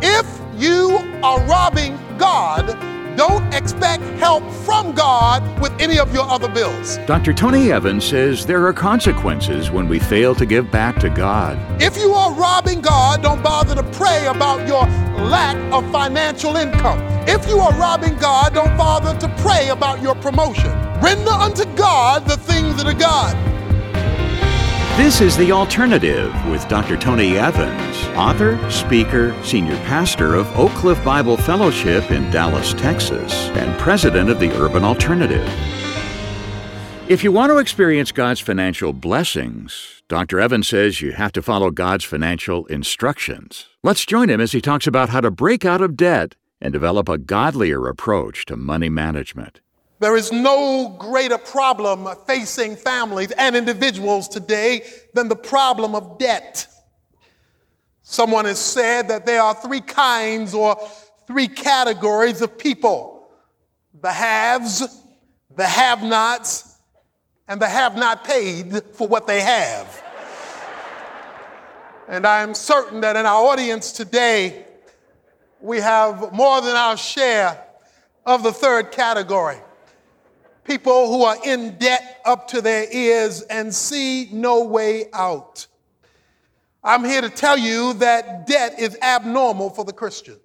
If you are robbing God, don't expect help from God with any of your other bills. Dr. Tony Evans says there are consequences when we fail to give back to God. If you are robbing God, don't bother to pray about your lack of financial income. If you are robbing God, don't bother to pray about your promotion. Render unto God the things that are God. This is The Alternative with Dr. Tony Evans, author, speaker, senior pastor of Oak Cliff Bible Fellowship in Dallas, Texas, and president of the Urban Alternative. If you want to experience God's financial blessings, Dr. Evans says you have to follow God's financial instructions. Let's join him as he talks about how to break out of debt and develop a godlier approach to money management. There is no greater problem facing families and individuals today than the problem of debt. Someone has said that there are three kinds or three categories of people: the haves, the have-nots, and the have-not paid for what they have. And I am certain that in our audience today, we have more than our share of the third category. People who are in debt up to their ears and see no way out. I'm here to tell you that debt is abnormal for the Christian.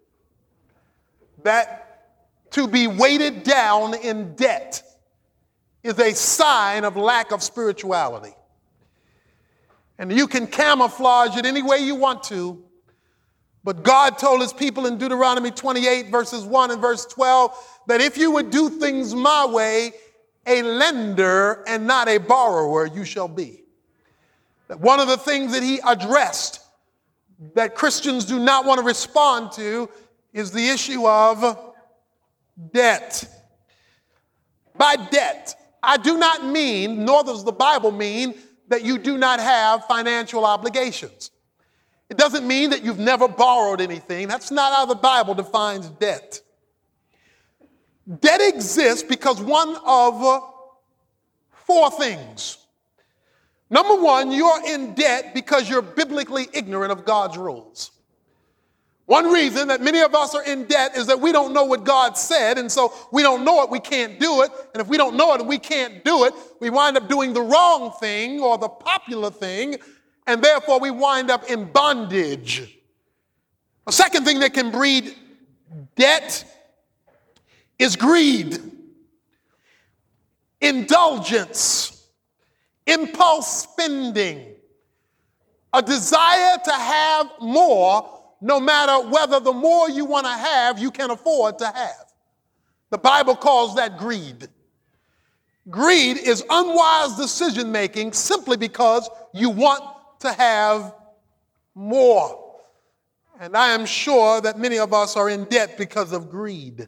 That to be weighted down in debt is a sign of lack of spirituality. And you can camouflage it any way you want to, but God told his people in Deuteronomy 28 verses 1 and verse 12 that if you would do things my way, a lender and not a borrower you shall be. That one of the things that he addressed that Christians do not want to respond to is the issue of debt. By debt, I do not mean, nor does the Bible mean, that you do not have financial obligations. It doesn't mean that you've never borrowed anything. That's not how the Bible defines debt. Debt exists because one of four things. Number one, you're in debt because you're biblically ignorant of God's rules. One reason that many of us are in debt is that we don't know what God said, and so we don't know it, we can't do it. And if we don't know it and we can't do it, we wind up doing the wrong thing or the popular thing, and therefore we wind up in bondage. A second thing that can breed debt is greed, indulgence, impulse spending, a desire to have more no matter whether the more you want to have, you can afford to have. The Bible calls that greed. Greed is unwise decision making simply because you want to have more. And I am sure that many of us are in debt because of greed.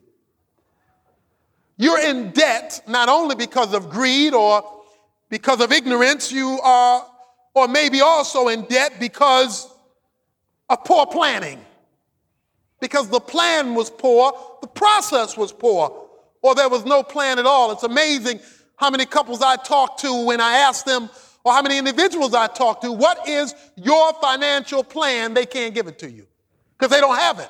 You're in debt not only because of greed or because of ignorance, you are, or maybe also in debt because of poor planning. Because the plan was poor, the process was poor, or there was no plan at all. It's amazing how many couples I talk to when I ask them, or how many individuals I talk to, what is your financial plan? They can't give it to you because they don't have it.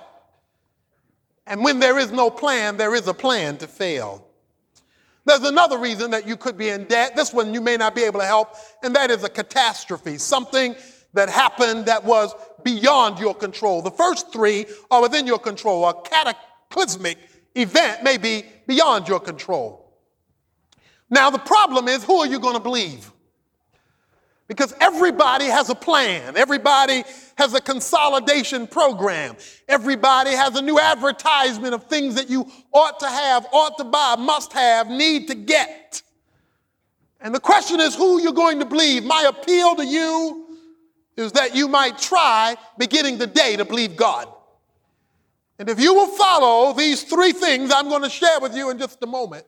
And when there is no plan, there is a plan to fail. There's another reason that you could be in debt. This one you may not be able to help, and that is a catastrophe, something that happened that was beyond your control. The first three are within your control. A cataclysmic event may be beyond your control. Now, the problem is, who are you going to believe? Because everybody has a plan. Everybody has a consolidation program. Everybody has a new advertisement of things that you ought to have, ought to buy, must have, need to get. And the question is who you're going to believe. My appeal to you is that you might try beginning the day to believe God. And if you will follow these three things I'm going to share with you in just a moment,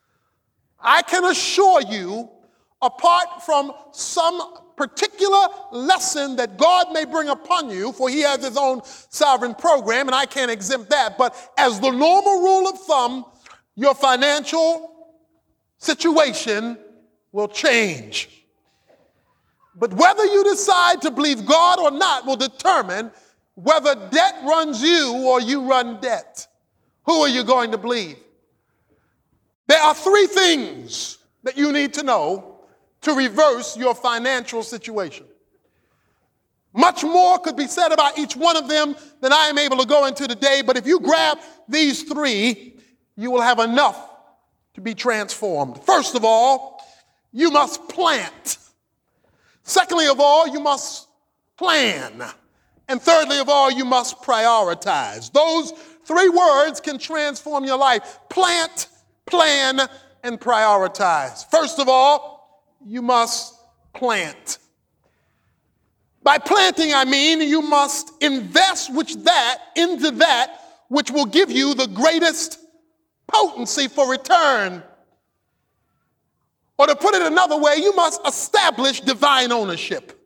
I can assure you, apart from some particular lesson that God may bring upon you, for he has his own sovereign program, and I can't exempt that, but as the normal rule of thumb, your financial situation will change. But whether you decide to believe God or not will determine whether debt runs you or you run debt, who are you going to believe? There are three things that you need to know to reverse your financial situation. Much more could be said about each one of them than I am able to go into today, but if you grab these three, you will have enough to be transformed. First of all, you must plant. Secondly of all, you must plan. And thirdly of all, you must prioritize. Those three words can transform your life. Plant, plan, and prioritize. First of all, you must plant. By planting, I mean you must invest into that which will give you the greatest potency for return. Or to put it another way, you must establish divine ownership.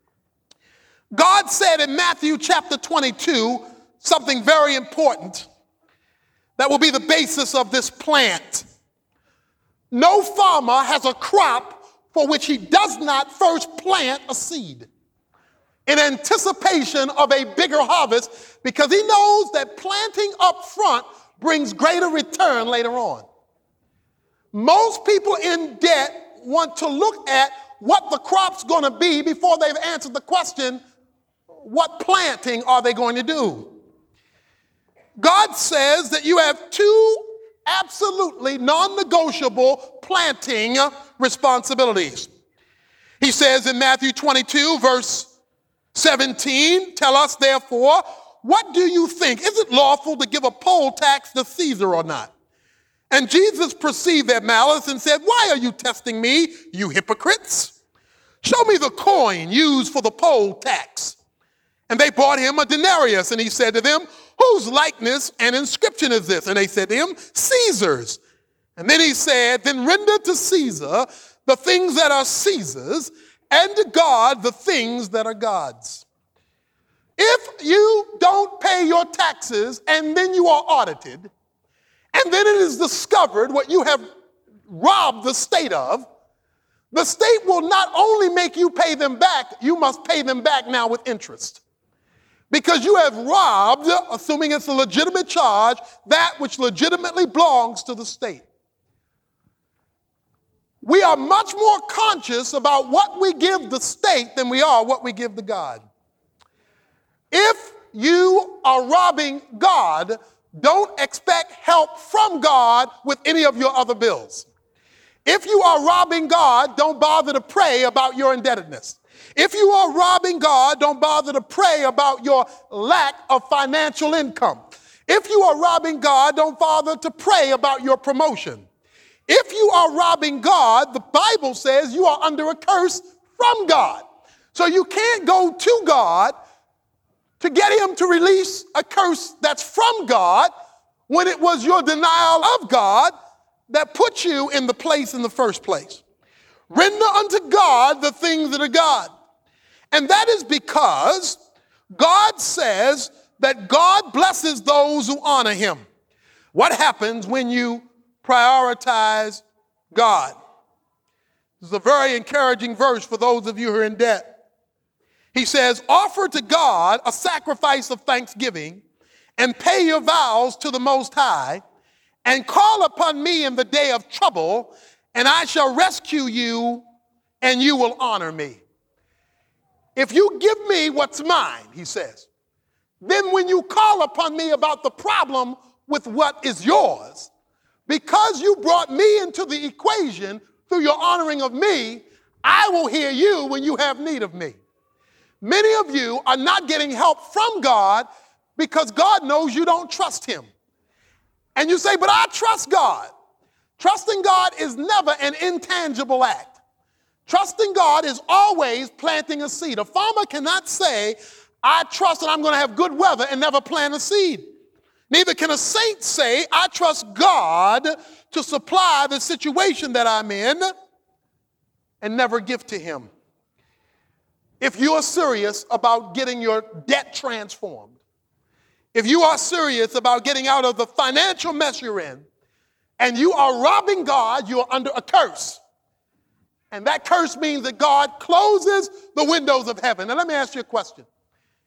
God said in Matthew chapter 22 something very important that will be the basis of this plant. No farmer has a crop for which he does not first plant a seed in anticipation of a bigger harvest, because he knows that planting up front brings greater return later on. Most people in debt want to look at what the crop's going to be before they've answered the question, what planting are they going to do? God says that you have two absolutely non-negotiable planting responsibilities. He says in Matthew 22, verse 17, tell us therefore, what do you think? Is it lawful to give a poll tax to Caesar or not? And Jesus perceived their malice and said, why are you testing me, you hypocrites? Show me the coin used for the poll tax. And they brought him a denarius, and he said to them, whose likeness and inscription is this? And they said to him, Caesar's. And then he said, then render to Caesar the things that are Caesar's, and to God the things that are God's. If you don't pay your taxes and then you are audited, and then it is discovered what you have robbed the state of, the state will not only make you pay them back, you must pay them back now with interest. Because you have robbed, assuming it's a legitimate charge, that which legitimately belongs to the state. We are much more conscious about what we give the state than we are what we give to God. If you are robbing God, don't expect help from God with any of your other bills. If you are robbing God, don't bother to pray about your indebtedness. If you are robbing God, don't bother to pray about your lack of financial income. If you are robbing God, don't bother to pray about your promotion. If you are robbing God, the Bible says you are under a curse from God. So you can't go to God to get him to release a curse that's from God when it was your denial of God that put you in the place in the first place. Render unto God the things that are God. And that is because God says that God blesses those who honor him. What happens when you prioritize God? This is a very encouraging verse for those of you who are in debt. He says, offer to God a sacrifice of thanksgiving and pay your vows to the Most High and call upon me in the day of trouble, and I shall rescue you and you will honor me. If you give me what's mine, he says, then when you call upon me about the problem with what is yours, because you brought me into the equation through your honoring of me, I will hear you when you have need of me. Many of you are not getting help from God because God knows you don't trust him. And you say, but I trust God. Trusting God is never an intangible act. Trusting God is always planting a seed. A farmer cannot say, I trust that I'm going to have good weather and never plant a seed. Neither can a saint say, I trust God to supply the situation that I'm in and never give to him. If you are serious about getting your debt transformed, if you are serious about getting out of the financial mess you're in, and you are robbing God, you are under a curse. And that curse means that God closes the windows of heaven. Now let me ask you a question.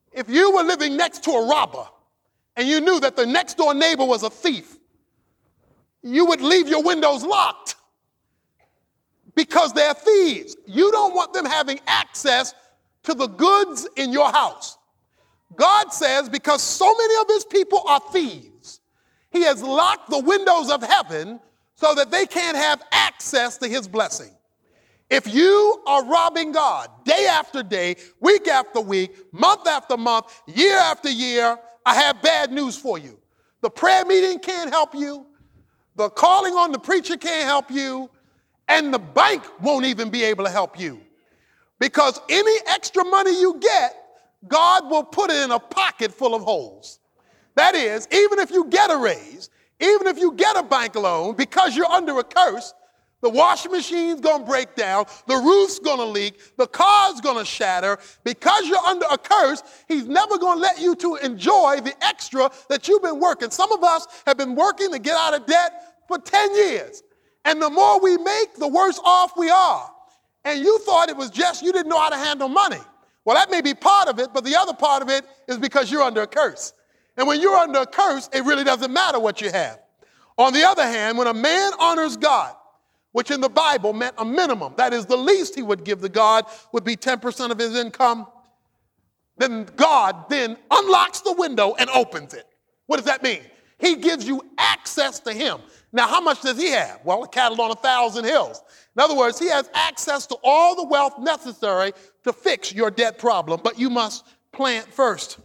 If you were living next to a robber and you knew that the next door neighbor was a thief, you would leave your windows locked because they're thieves. You don't want them having access to the goods in your house. God says because so many of his people are thieves, he has locked the windows of heaven so that they can't have access to his blessing. If you are robbing God day after day, week after week, month after month, year after year, I have bad news for you. The prayer meeting can't help you. The calling on the preacher can't help you. And the bank won't even be able to help you. Because any extra money you get, God will put it in a pocket full of holes. That is, even if you get a raise, even if you get a bank loan, because you're under a curse, the washing machine's going to break down, the roof's going to leak, the car's going to shatter. Because you're under a curse, he's never going to let you to enjoy the extra that you've been working. Some of us have been working to get out of debt for 10 years. And the more we make, the worse off we are. And you thought it was just you didn't know how to handle money. Well, that may be part of it, but the other part of it is because you're under a curse. And when you're under a curse, it really doesn't matter what you have. On the other hand, when a man honors God, which in the Bible meant a minimum, that is the least he would give to God would be 10% of his income, then God then unlocks the window and opens it. What does that mean? He gives you access to him. Now, how much does he have? Well, cattle on 1,000 hills. In other words, he has access to all the wealth necessary to fix your debt problem, but you must plant first.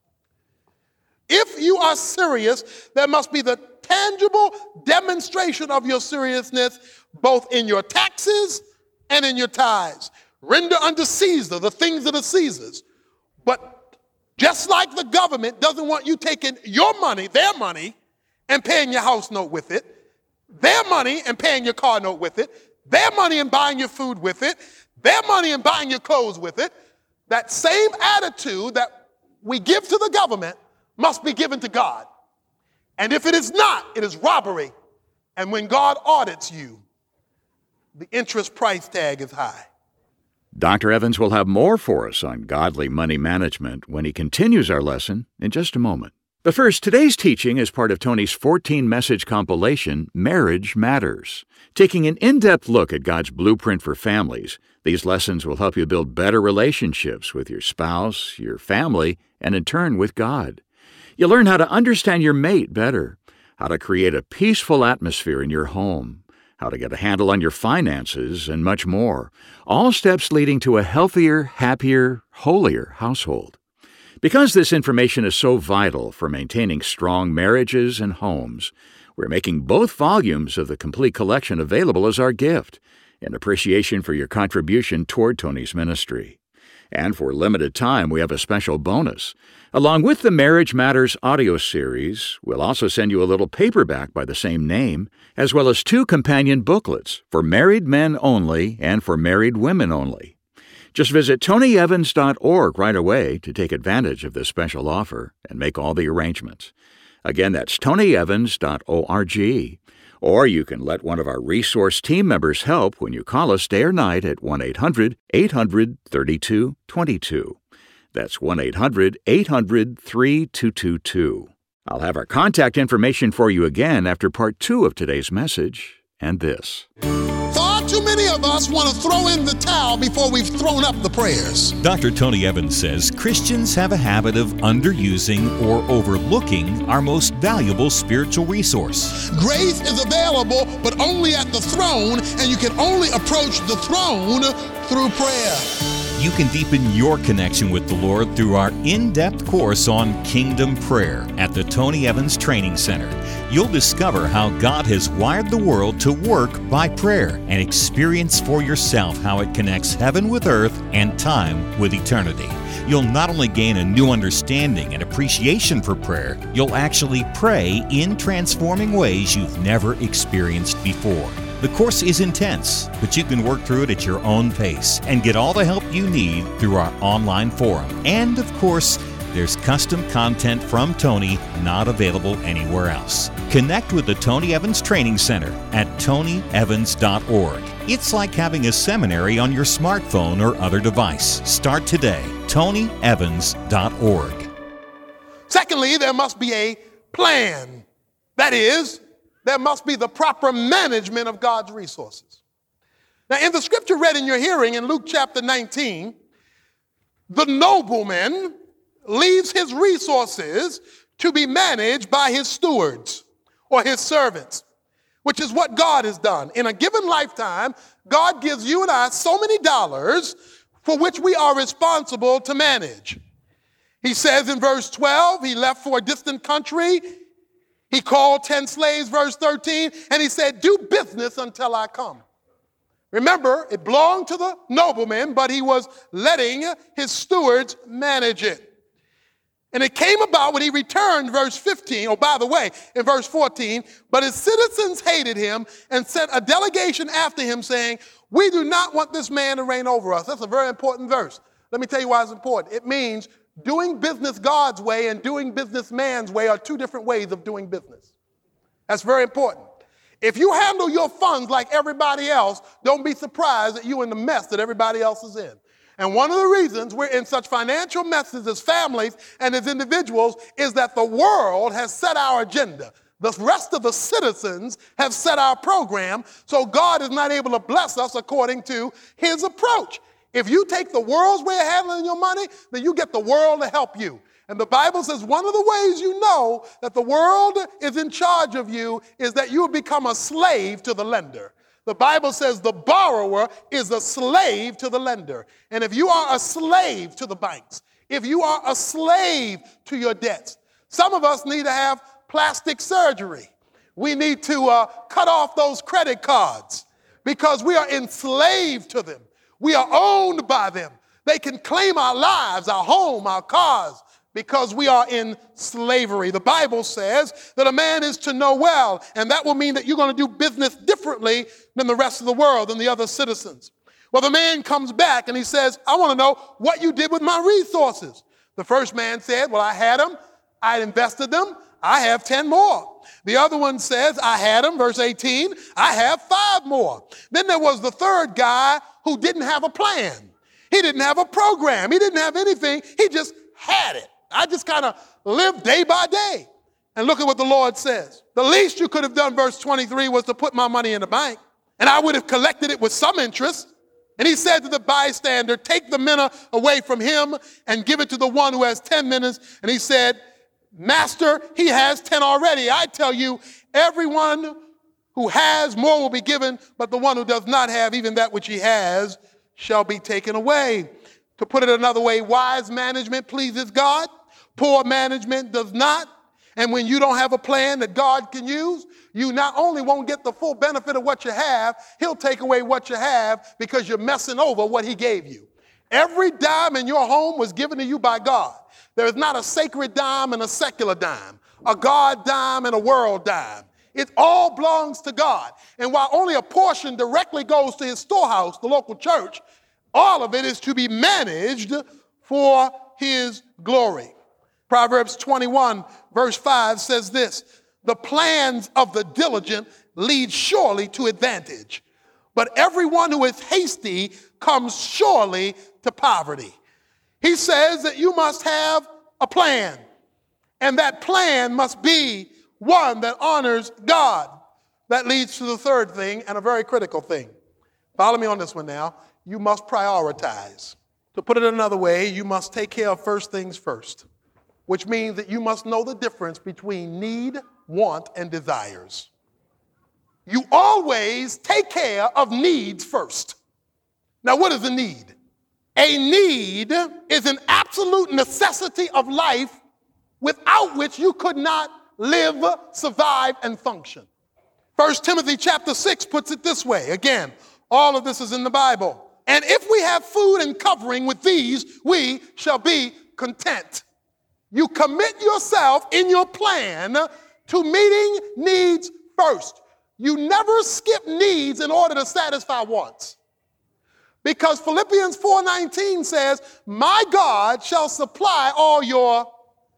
If you are serious, there must be the tangible demonstration of your seriousness, both in your taxes and in your tithes. Render unto Caesar the things that are Caesar's. But just like the government doesn't want you taking your money, their money, and paying your house note with it, their money and paying your car note with it, their money and buying your food with it, their money and buying your clothes with it, that same attitude that we give to the government must be given to God. And if it is not, it is robbery. And when God audits you, the interest price tag is high. Dr. Evans will have more for us on godly money management when he continues our lesson in just a moment. But first, today's teaching is part of Tony's 14-message compilation, Marriage Matters. Taking an in-depth look at God's blueprint for families, these lessons will help you build better relationships with your spouse, your family, and in turn with God. You'll learn how to understand your mate better, how to create a peaceful atmosphere in your home, how to get a handle on your finances, and much more. All steps leading to a healthier, happier, holier household. Because this information is so vital for maintaining strong marriages and homes, we're making both volumes of the complete collection available as our gift, in appreciation for your contribution toward Tony's ministry. And for a limited time, we have a special bonus. Along with the Marriage Matters audio series, we'll also send you a little paperback by the same name, as well as 2 companion booklets for married men only and for married women only. Just visit tonyevans.org right away to take advantage of this special offer and make all the arrangements. Again, that's tonyevans.org. Or you can let one of our resource team members help when you call us day or night at 1-800-800-3222. That's 1-800-800-3222. I'll have our contact information for you again after part 2 of today's message and this. Far too many of us want to throw in the towel before we've thrown up the prayers. Dr. Tony Evans says Christians have a habit of underusing or overlooking our most valuable spiritual resource. Grace is available, but only at the throne, and you can only approach the throne through prayer. You can deepen your connection with the Lord through our in-depth course on Kingdom Prayer at the Tony Evans Training Center. You'll discover how God has wired the world to work by prayer and experience for yourself how it connects heaven with earth and time with eternity. You'll not only gain a new understanding and appreciation for prayer, you'll actually pray in transforming ways you've never experienced before. The course is intense, but you can work through it at your own pace and get all the help you need through our online forum. And, of course, there's custom content from Tony not available anywhere else. Connect with the Tony Evans Training Center at tonyevans.org. It's like having a seminary on your smartphone or other device. Start today. tonyevans.org. Secondly, there must be a plan. That is, there must be the proper management of God's resources. Now, in the scripture read in your hearing in Luke chapter 19, the nobleman leaves his resources to be managed by his stewards or his servants, which is what God has done. In a given lifetime, God gives you and I so many dollars for which we are responsible to manage. He says in verse 12, he left for a distant country. He called 10 slaves, verse 13, and he said, do business until I come. Remember, it belonged to the nobleman, but he was letting his stewards manage it. And it came about when he returned, verse 15, by the way, in verse 14, but his citizens hated him and sent a delegation after him saying, we do not want this man to reign over us. That's a very important verse. Let me tell you why it's important. It means doing business God's way and doing business man's way are two different ways of doing business. That's very important. If you handle your funds like everybody else, don't be surprised that you're in the mess that everybody else is in. And one of the reasons we're in such financial messes as families and as individuals is that the world has set our agenda. The rest of the citizens have set our program, so God is not able to bless us according to his approach. If you take the world's way of handling your money, then you get the world to help you. And the Bible says one of the ways you know that the world is in charge of you is that you become a slave to the lender. The Bible says the borrower is a slave to the lender. And if you are a slave to the banks, if you are a slave to your debts, some of us need to have plastic surgery. We need to cut off those credit cards because we are enslaved to them. We are owned by them. They can claim our lives, our home, our cars, because we are in slavery. The Bible says that a man is to know well, and that will mean that you're going to do business differently than the rest of the world, than the other citizens. Well, the man comes back and he says, I want to know what you did with my resources. The first man said, well, I had them, I invested them, I have 10 more. The other one says, I had them, verse 18, I have 5 more. Then there was the third guy who didn't have a plan. He didn't have a program. He didn't have anything. He just had it. I just kind of lived day by day. And look at what the Lord says. The least you could have done, verse 23, was to put my money in the bank, and I would have collected it with some interest. And he said to the bystander, take the mina away from him and give it to the one who has 10 minas. And he said, Master, he has 10 already. I tell you, everyone who has more will be given, but the one who does not have, even that which he has, shall be taken away. To put it another way, wise management pleases God. Poor management does not. And when you don't have a plan that God can use, you not only won't get the full benefit of what you have, he'll take away what you have because you're messing over what he gave you. Every dime in your home was given to you by God. There is not a sacred dime and a secular dime, a God dime and a world dime. It all belongs to God. And while only a portion directly goes to his storehouse, the local church, all of it is to be managed for his glory. Proverbs 21, verse 5 says this, the plans of the diligent lead surely to advantage, but everyone who is hasty comes surely to poverty. He says that you must have a plan, and that plan must be one that honors God. That leads to the third thing, and a very critical thing. Follow me on this one now. You must prioritize. To put it another way, you must take care of first things first, which means that you must know the difference between need, want, and desires. You always take care of needs first. Now, what is a need? A need is an absolute necessity of life without which you could not live, survive, and function. 1 Timothy chapter 6 puts it this way. Again, all of this is in the Bible. And if we have food and covering with these, we shall be content. You commit yourself in your plan to meeting needs first. You never skip needs in order to satisfy wants. Because Philippians 4:19 says, my God shall supply all your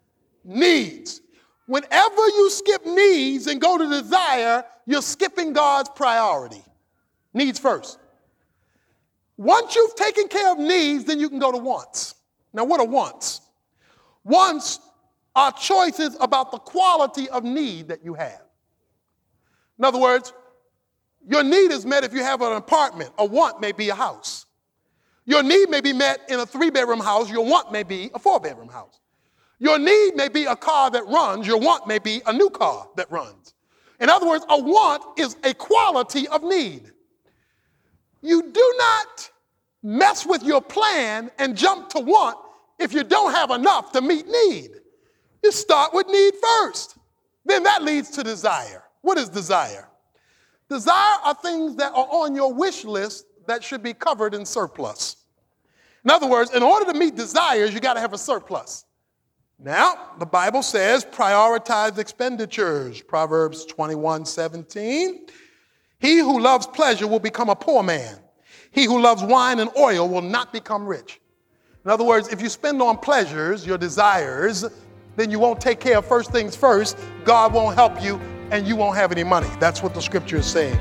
needs. Whenever you skip needs and go to desire, you're skipping God's priority. Needs first. Once you've taken care of needs, then you can go to wants. Now, what are wants? Wants are choices about the quality of need that you have. In other words, your need is met if you have an apartment. A want may be a house. Your need may be met in a 3-bedroom house. Your want may be a 4-bedroom house. Your need may be a car that runs. Your want may be a new car that runs. In other words, a want is a quality of need. You do not mess with your plan and jump to want if you don't have enough to meet need. You start with need first. Then that leads to desire. What is desire? Desire are things that are on your wish list that should be covered in surplus. In other words, in order to meet desires, you got to have a surplus. Now, the Bible says prioritize expenditures. Proverbs 21:17. He who loves pleasure will become a poor man. He who loves wine and oil will not become rich. In other words, if you spend on pleasures, your desires, then you won't take care of first things first. God won't help you, and you won't have any money. That's what the scripture is saying.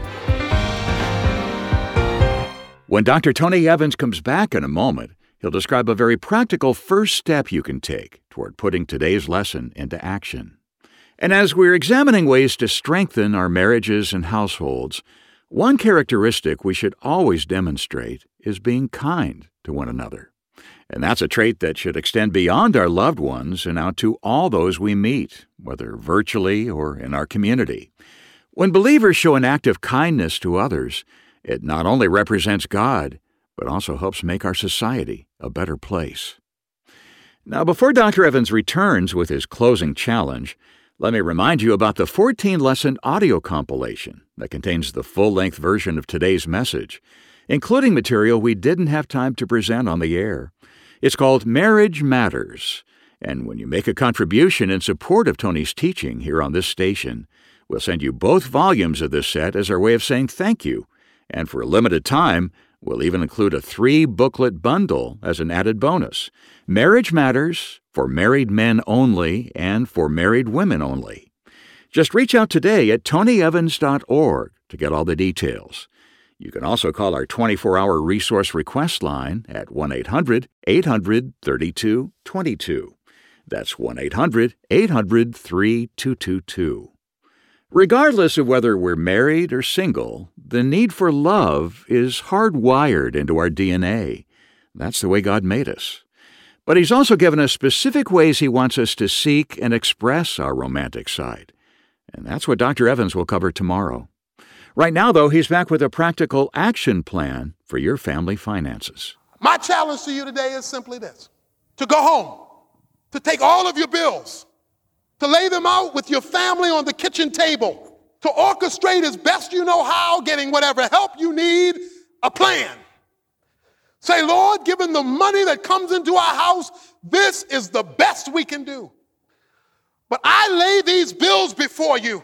When Dr. Tony Evans comes back in a moment, he'll describe a very practical first step you can take toward putting today's lesson into action. And as we're examining ways to strengthen our marriages and households, one characteristic we should always demonstrate is being kind to one another. And that's a trait that should extend beyond our loved ones and out to all those we meet, whether virtually or in our community. When believers show an act of kindness to others, it not only represents God, but also helps make our society a better place. Now, before Dr. Evans returns with his closing challenge, let me remind you about the 14-lesson audio compilation that contains the full-length version of today's message, including material we didn't have time to present on the air. It's called Marriage Matters, and when you make a contribution in support of Tony's teaching here on this station, we'll send you both volumes of this set as our way of saying thank you, and for a limited time, we'll even include a 3-booklet bundle as an added bonus. Marriage Matters, for married men only and for married women only. Just reach out today at tonyevans.org to get all the details. You can also call our 24-hour resource request line at 1-800-800-3222. That's 1-800-800-3222. Regardless of whether we're married or single, the need for love is hardwired into our DNA. That's the way God made us. But He's also given us specific ways He wants us to seek and express our romantic side. And that's what Dr. Evans will cover tomorrow. Right now, though, he's back with a practical action plan for your family finances. My challenge to you today is simply this: to go home, to take all of your bills, to lay them out with your family on the kitchen table, to orchestrate as best you know how, getting whatever help you need, a plan. Say, Lord, given the money that comes into our house, this is the best we can do. But I lay these bills before you.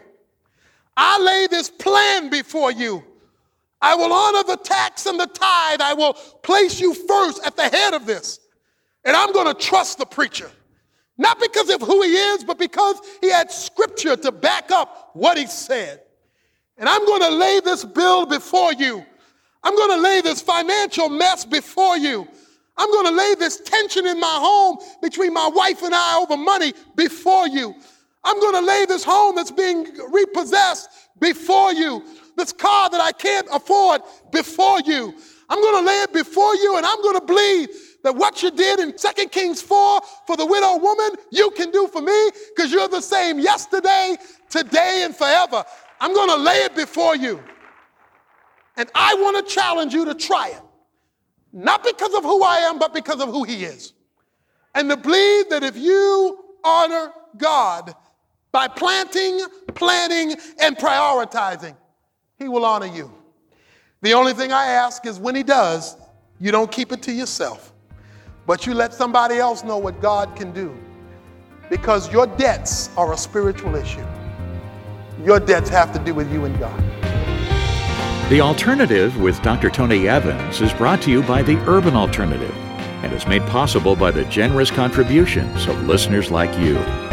I lay this plan before you. I will honor the tax and the tithe. I will place you first at the head of this. And I'm going to trust the preacher. Not because of who he is, but because he had scripture to back up what he said. And I'm going to lay this bill before you. I'm going to lay this financial mess before you. I'm going to lay this tension in my home between my wife and I over money before you. I'm going to lay this home that's being repossessed before you. This car that I can't afford before you. I'm going to lay it before you, and I'm going to believe that what you did in 2 Kings 4 for the widow woman, you can do for me, because you're the same yesterday, today, and forever. I'm going to lay it before you. And I want to challenge you to try it. Not because of who I am, but because of who he is. And to believe that if you honor God by planning, and prioritizing, he will honor you. The only thing I ask is when he does, you don't keep it to yourself, but you let somebody else know what God can do, because your debts are a spiritual issue. Your debts have to do with you and God. The Alternative with Dr. Tony Evans is brought to you by the Urban Alternative and is made possible by the generous contributions of listeners like you.